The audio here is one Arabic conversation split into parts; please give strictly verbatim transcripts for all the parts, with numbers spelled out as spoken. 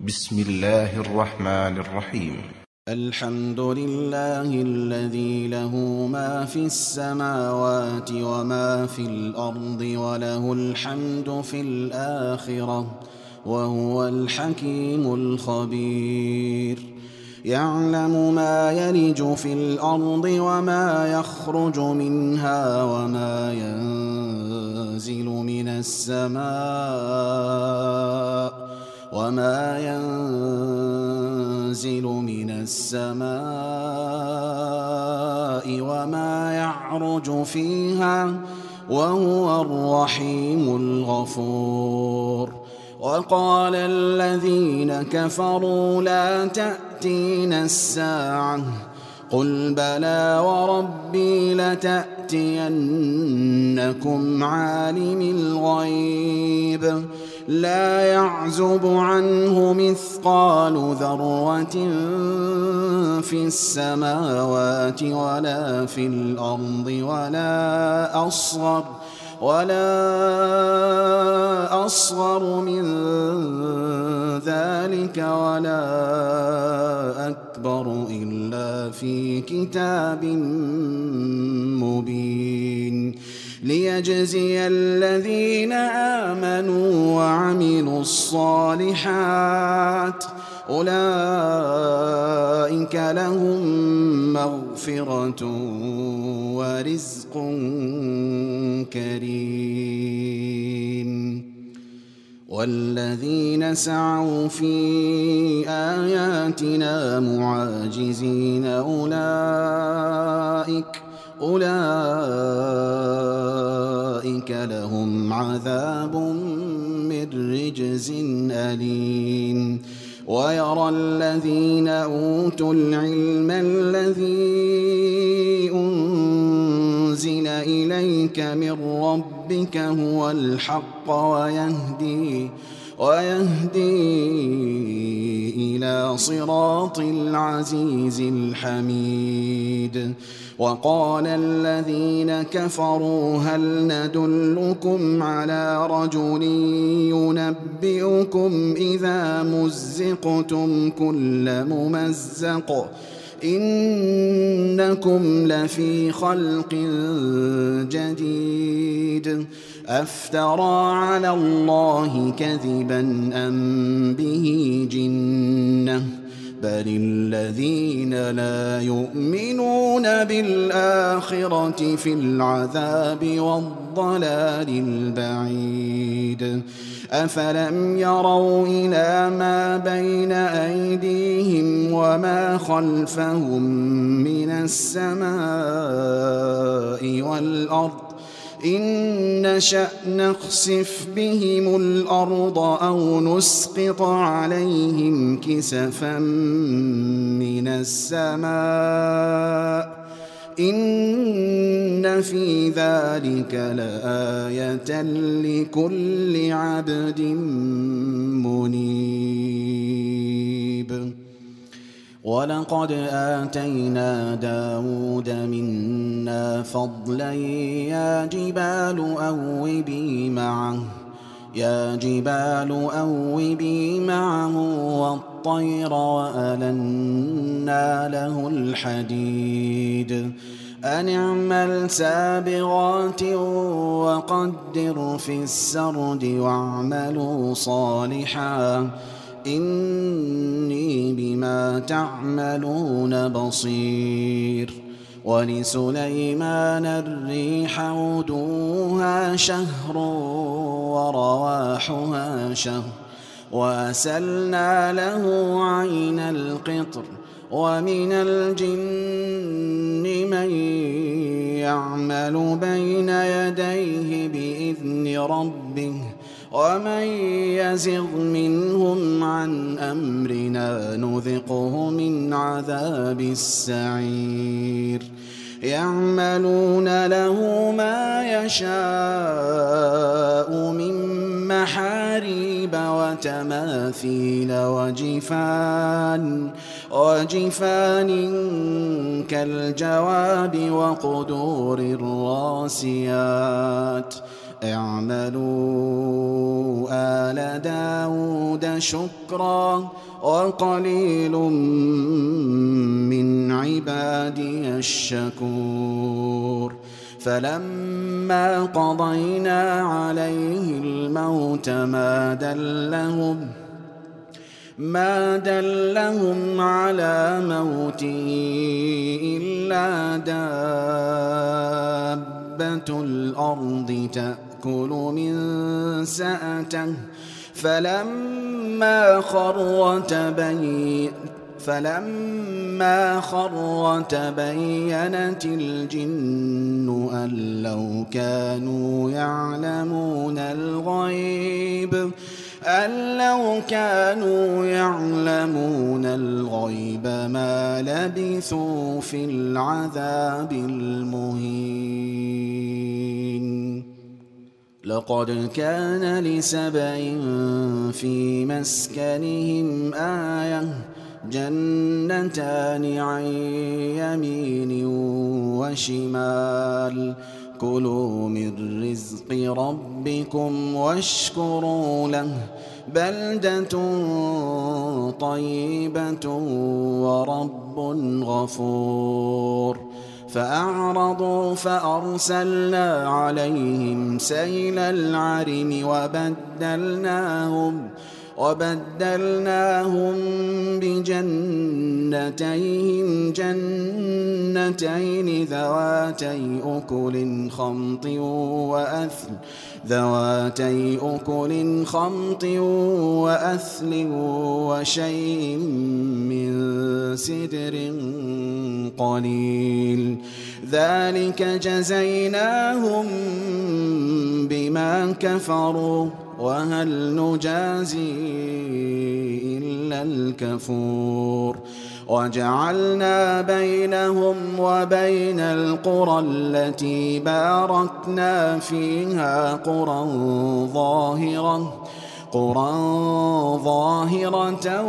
بسم الله الرحمن الرحيم. الحمد لله الذي له ما في السماوات وما في الأرض وله الحمد في الآخرة وهو الحكيم الخبير. يعلم ما يلج في الأرض وما يخرج منها وما ينزل من السماء وما ينزل من السماء وما يعرج فيها وهو الرحيم الغفور. وقال الذين كفروا لا تأتينا الساعة قل بلى وربي لتأتينكم عالم الغيب لا يعزب عنه مثقال ذرة في السماوات ولا في الأرض ولا أصغر ولا أصغر من ذلك ولا أكبر إلا في كتاب مبين ليجزي الذين آمنوا وعملوا الصالحات أولئك لهم مغفرة ورزق كريم. والذين سعوا في آياتنا معاجزين أولئك أولئك لهم عذاب من رجز أليم. ويرى الذين أوتوا العلم الذي أنزل إليك من ربك هو الحق ويهدي ويهدي إلى صراط العزيز الحميد. وقال الذين كفروا هل ندلكم على رجل ينبئكم إذا مزقتم كل ممزق إنكم لفي خلق جديد أفترى على الله كذبا أم به جنة بل الذين لا يؤمنون بالآخرة في العذاب والضلال البعيد. أفلم يروا إلى ما بين أيديهم وما خلفهم من السماء والأرض إن نشأ نخسف بهم الأرض أو نسقط عليهم كسفا من السماء إن في ذلك لآية لكل عبد منيب. ولقد آتينا داود منا فضلا يا جبال أوبي معه يا جبال أوبي معه والطير وألنا له الحديد أن اعمل سابغات وقدر في السرد واعملوا صالحا إني بما تعملون بصير. ولسليمان الريح غدوها شهر ورواحها شهر وأسلنا له عين القطر ومن الجن من يعمل بين يديه بإذن ربه ومن يزغ منهم عن أمرنا نذقه من عذاب السعير. يعملون له ما يشاء من محاريب وتماثيل وجفان وجفان كالجواب وقدور الراسيات اعملوا آل داود شكرا وقليل من عبادي الشكور فلما قضينا عليه الموت ما دلهم ما دلهم على موته إلا دابة الأرض تأكل من سأته فلما خر تبين فلما خر تبينت الجن أن لو كانوا يعلمون الغيب أن لو كانوا يعلمون الغيب ما لبثوا في العذاب المهين لقد كان لسبع في مسكنهم آية جنتان عن يمين وشمال كلوا من رزق ربكم واشكروا له بلدة طيبة ورب غفور فأعرضوا فأرسلنا عليهم سيل العرم وبدلناهم وبدلناهم بجنتيهم جنتين ذواتي أكل خمط وأثل ذواتي أكل خمط وأثل وشيء من سدر قليل ذلك جزيناهم بما كفروا وهل نجازي إلا الكفور وجعلنا بينهم وبين القرى التي باركنا فيها قرى ظاهرة قرى ظاهرة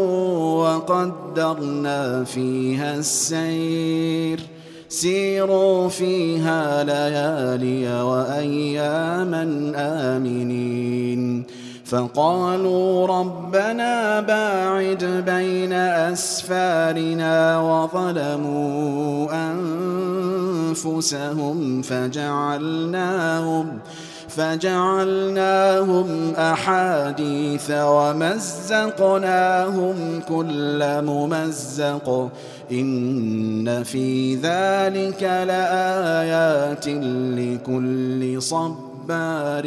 وقدرنا فيها السير سيروا فيها ليالي وأياما آمنين فقالوا ربنا باعد بين أسفارنا وظلموا أنفسهم فجعلناهم فجعلناهم أحاديث ومزقناهم كل ممزق إن في ذلك لآيات لكل صبار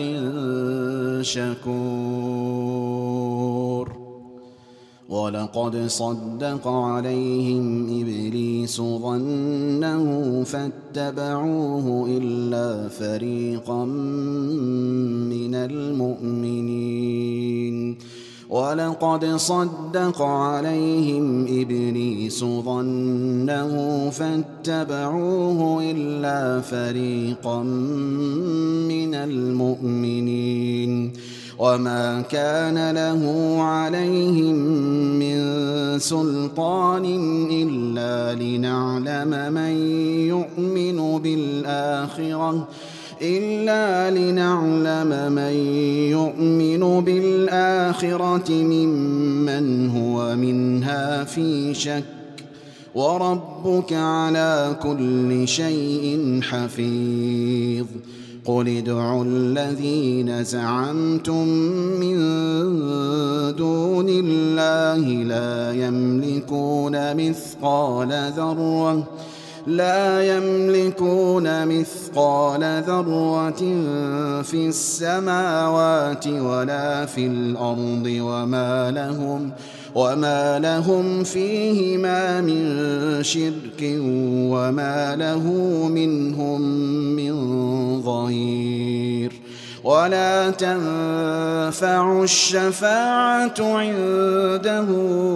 شكور ولقد صدق عليهم إبليس ظنه فاتبعوه إلا فريقا من المؤمنين ولقد صدق عليهم إبليس ظنه فاتبعوه إلا فريقا من المؤمنين وما كان له عليهم من سلطان إلا لنعلم من يؤمن بالآخرة إلا لنعلم من يؤمن بالآخرة ممن هو منها في شك وربك على كل شيء حفيظ قل ادعوا الذين زعمتم من دون الله لا يملكون مثقال ذرة لا يملكون مثقال ذرة في السماوات ولا في الأرض وما لهم وما لهم فيهما من شرك وما له منهم من ظهير ولا تنفع الشفاعة عنده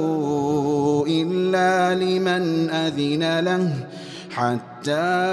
إلا لمن أذن له حتى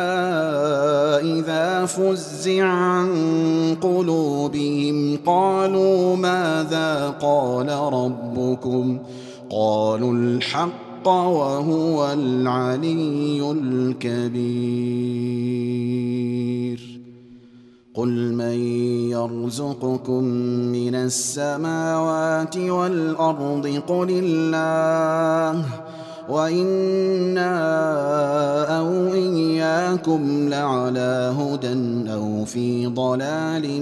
إذا فزع عن قلوبهم قالوا ماذا قال ربكم قالوا الحق وهو العلي الكبير قل من يرزقكم من السماوات والأرض قل الله وإنا أو إياكم لعلى هدى أو في ضلال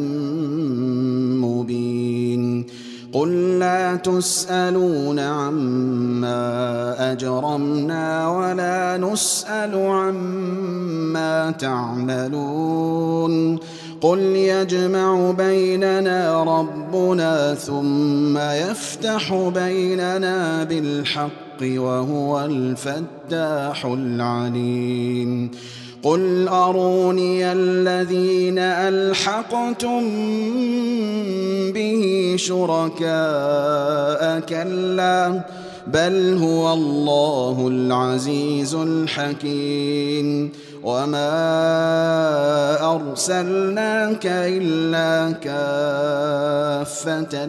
مبين قل لا تسألون عما أجرمنا ولا نسأل عما تعملون قل يجمع بيننا ربنا ثم يفتح بيننا بالحق وهو الفتاح العليم قل أروني الذين ألحقتم به شركاء كلا بل هو الله العزيز الحكيم وما أرسلناك إلا كافة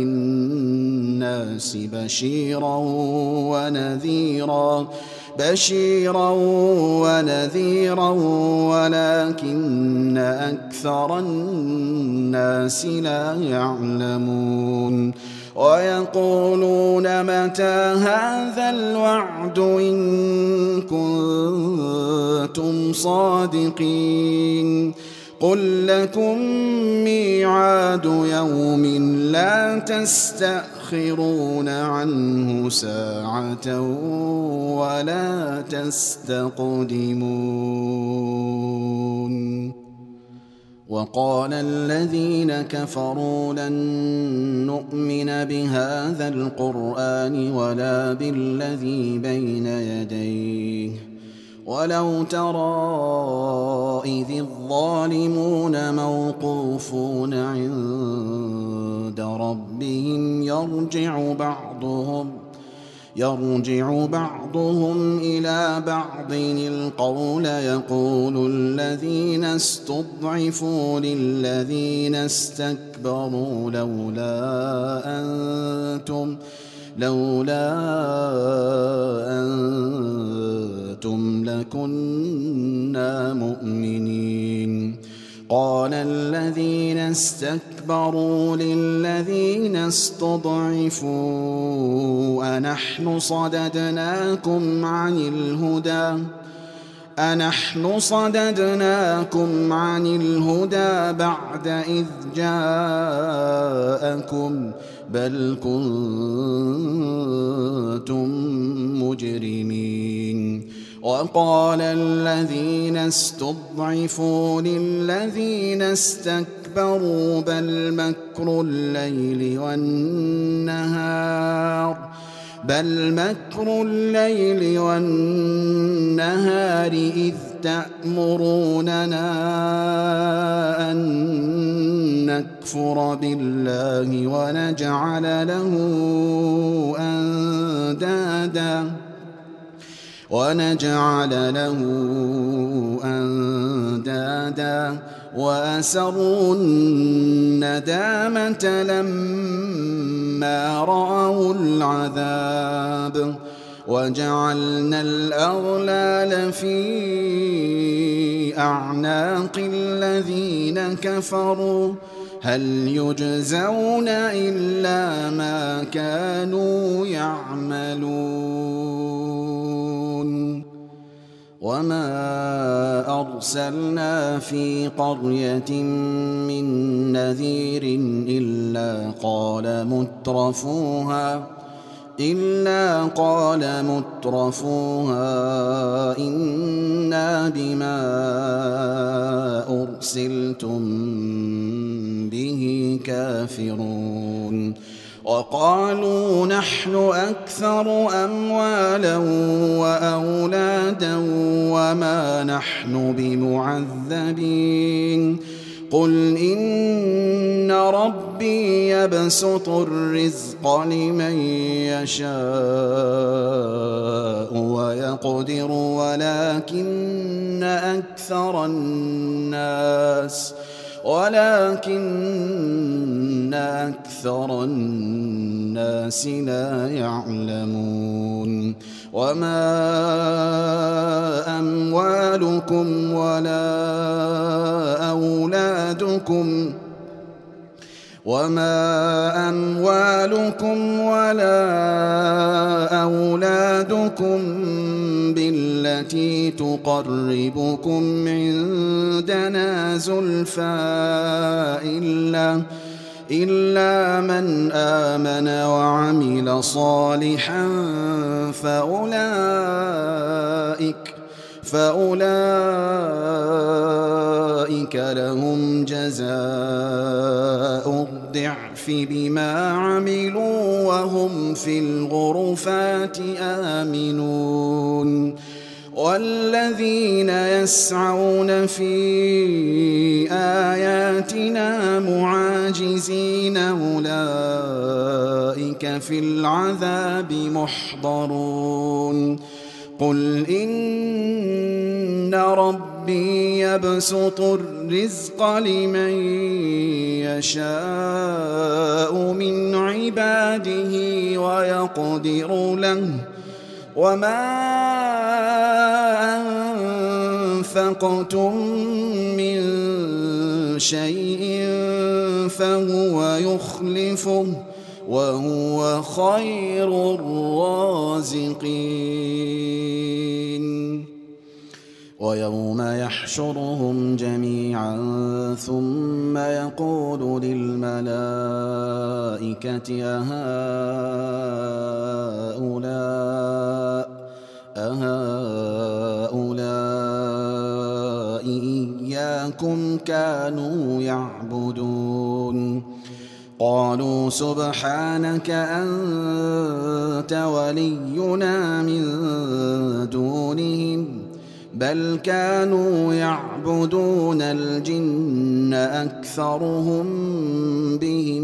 للناس بشيرا ونذيرا بشيرا ونذيرا ولكن أكثر الناس لا يعلمون ويقولون متى هذا الوعد إن كنتم صادقين قل لكم ميعاد يوم لا تستأخرون عنه ساعة ولا تستقدمون وقال الذين كفروا لن نؤمن بهذا القرآن ولا بالذي بين يديه ولو ترى إذ الظالمون موقوفون عند ربهم يرجع بعضهم يرجع بعضهم إلى بعض القول يقول الذين استضعفوا للذين استكبروا لولا أنتم لولا أنتم لكنا مؤمنين قال الذين استكبروا للذين استضعفوا أنحن صددناكم عن الهدى أنحن صددناكم عن الهدى بعد إذ جاءكم بل كنتم مجرمين وقال الذين استضعفوا للذين استكبروا بل مكر الليل والنهار بل مكر الليل والنهار إذ تأمروننا أن نكفر بالله ونجعل له أندادا ونجعل له أندادا وأسروا الندامة لما رأوا العذاب وجعلنا الأغلال في أعناق الذين كفروا هل يجزون إلا ما كانوا يعملون وما أرسلنا في قرية من نذير إلا قال مترفوها إلا قال مترفوها إنا بما أرسلتم به كافرون وقالوا نحن أكثر أموالا وأولادا وما نحن بمعذبين قل إن ربي يبسط الرزق لمن يشاء ويقدر ولكن أكثر الناس ولكن أكثر الناس لا يعلمون وما أموالكم ولا أولادكم أولادكم وما أموالكم ولا أولادكم بالتي تقربكم عندنا زلفى إلا إلا من آمن وعمل صالحا فأولئك فأولئك لهم جزاء الضعف بما عملوا وهم في الغرفات آمنون والذين يسعون في آياتنا معاجزين أولئك في العذاب محضرون قل إن ربي يبسط الرزق لمن يشاء من عباده ويقدر له وما أنفقتم من شيء فهو يخلفه وهو خير الرازقين ويوم يحشرهم جميعا ثم يقول للملائكة أهؤلاء أهؤلاء إياكم كانوا يعبدون قالوا سبحانك أنت ولينا من دونهم بل كانوا يعبدون الجن أكثرهم بهم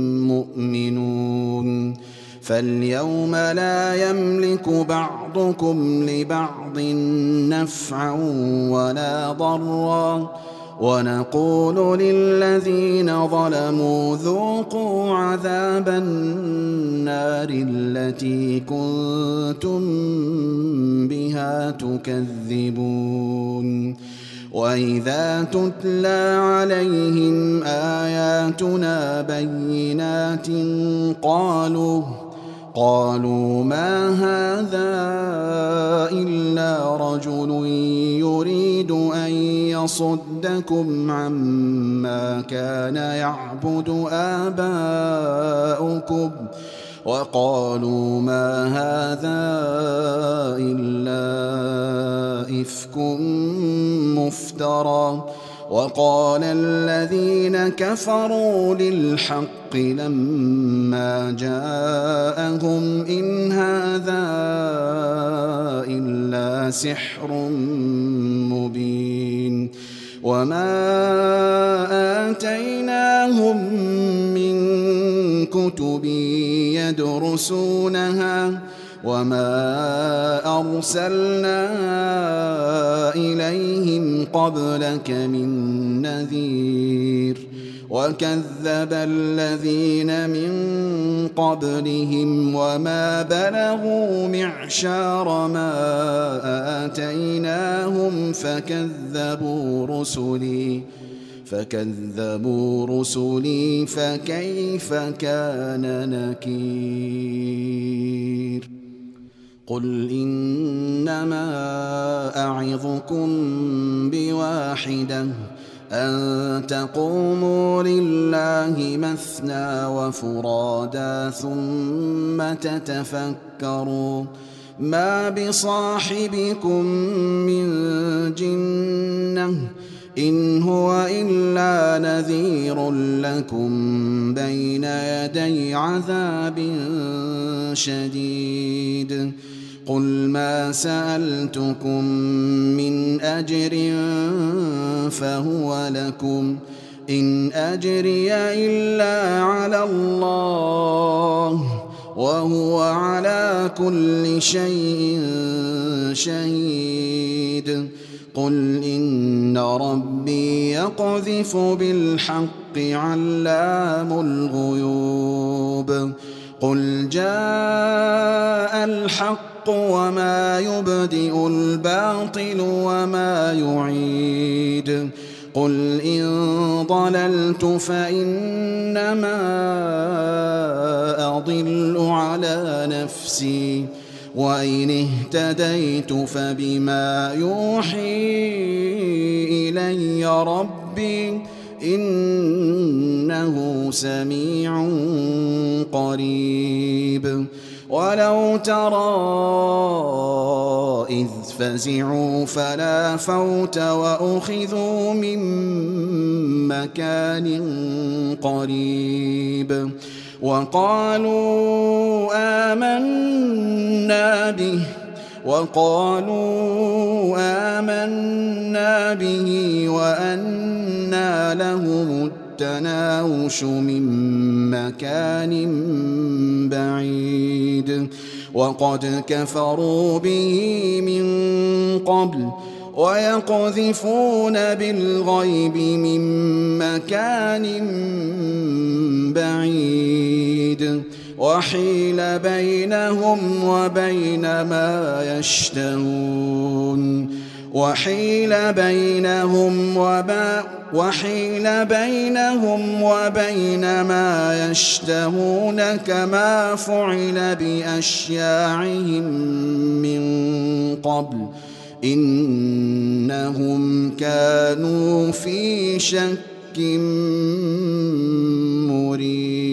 مؤمنون فاليوم لا يملك بعضكم لبعض نفعا ولا ضرا ونقول للذين ظلموا ذوقوا عذاب النار التي كنتم بها تكذبون وإذا تتلى عليهم آياتنا بينات قالوا قالوا ما هذا إلا رجل يريد أن يصدكم عما كان يعبد آباؤكم وقالوا ما هذا إلا إفك مفترى وقال الذين كفروا للحق لما جاءهم إن هذا إلا سحر مبين وما آتيناهم من كتب يدرسونها وما أرسلنا إليهم قبلك من نذير وكذب الذين من قبلهم وما بلغوا معشار ما آتيناهم فكذبوا رسلي فكذبوا رسلي فكيف كان نكير قل إنما أعظكم بواحدة أن تقوموا لله مثنى وفرادا ثم تتفكروا ما بصاحبكم من جنة إن هو إلا نذير لكم بين يدي عذاب شديد قل ما سألتكم من أجر فهو لكم إن أجري إلا على الله وهو على كل شيء شهيد قل إن ربي يقذف بالحق علام الغيوب قل جاء الحق وما يبدئ الباطل وما يعيد قل إن ضللت فإنما أضل على نفسي وإن اهتديت فبما يوحي إلي ربي إنه سميع قريب ولو ترى إذ فزعوا فلا فوت وأخذوا من مكان قريب وقالوا آمنا به وقالوا آمنا به وأنى لهم التناوش من مكان بعيد وقد كفروا به من قبل ويقذفون بالغيب من مكان بعيد وحيل بينهم وبين ما يشتهون وحيل بينهم وما وحيل بينهم وبين ما يشتهون كما فعل بأشياعهم من قبل إنهم كانوا في شك مريب.